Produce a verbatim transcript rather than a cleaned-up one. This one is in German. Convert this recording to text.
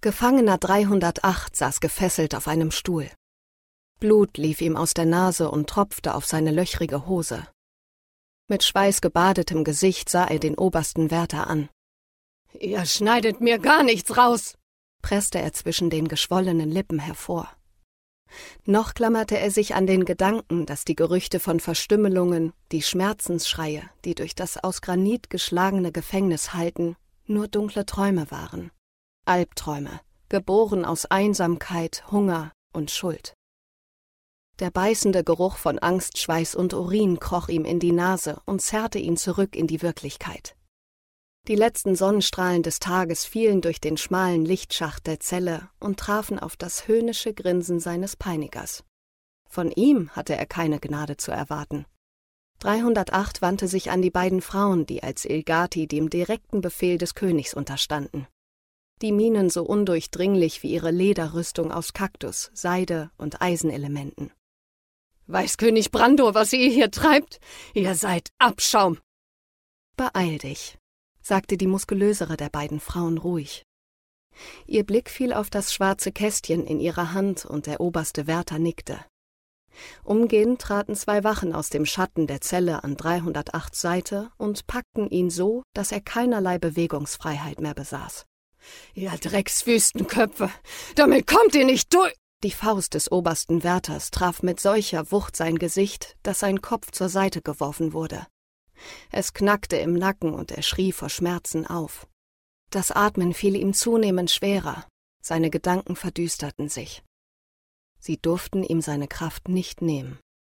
Gefangener dreihundertacht saß gefesselt auf einem Stuhl. Blut lief ihm aus der Nase und tropfte auf seine löchrige Hose. Mit schweißgebadetem Gesicht sah er den obersten Wärter an. »Ihr schneidet mir gar nichts raus«, presste er zwischen den geschwollenen Lippen hervor. Noch klammerte er sich an den Gedanken, dass die Gerüchte von Verstümmelungen, die Schmerzensschreie, die durch das aus Granit geschlagene Gefängnis hallten, nur dunkle Träume waren. Albträume, geboren aus Einsamkeit, Hunger und Schuld. Der beißende Geruch von Angst, Schweiß und Urin kroch ihm in die Nase und zerrte ihn zurück in die Wirklichkeit. Die letzten Sonnenstrahlen des Tages fielen durch den schmalen Lichtschacht der Zelle und trafen auf das höhnische Grinsen seines Peinigers. Von ihm hatte er keine Gnade zu erwarten. dreihundertacht wandte sich an die beiden Frauen, die als Ilgati dem direkten Befehl des Königs unterstanden. Die Mienen so undurchdringlich wie ihre Lederrüstung aus Kaktus, Seide und Eisenelementen. »Weiß König Brando, was ihr hier treibt? Ihr seid Abschaum!« »Beeil dich«, sagte die muskulösere der beiden Frauen ruhig. Ihr Blick fiel auf das schwarze Kästchen in ihrer Hand und der oberste Wärter nickte. Umgehend traten zwei Wachen aus dem Schatten der Zelle an dreihundertachts Seite und packten ihn so, dass er keinerlei Bewegungsfreiheit mehr besaß. »Ihr Dreckswüstenköpfe, damit kommt ihr nicht durch!« Die Faust des obersten Wärters traf mit solcher Wucht sein Gesicht, dass sein Kopf zur Seite geworfen wurde. Es knackte im Nacken und er schrie vor Schmerzen auf. Das Atmen fiel ihm zunehmend schwerer, seine Gedanken verdüsterten sich. Sie durften ihm seine Kraft nicht nehmen.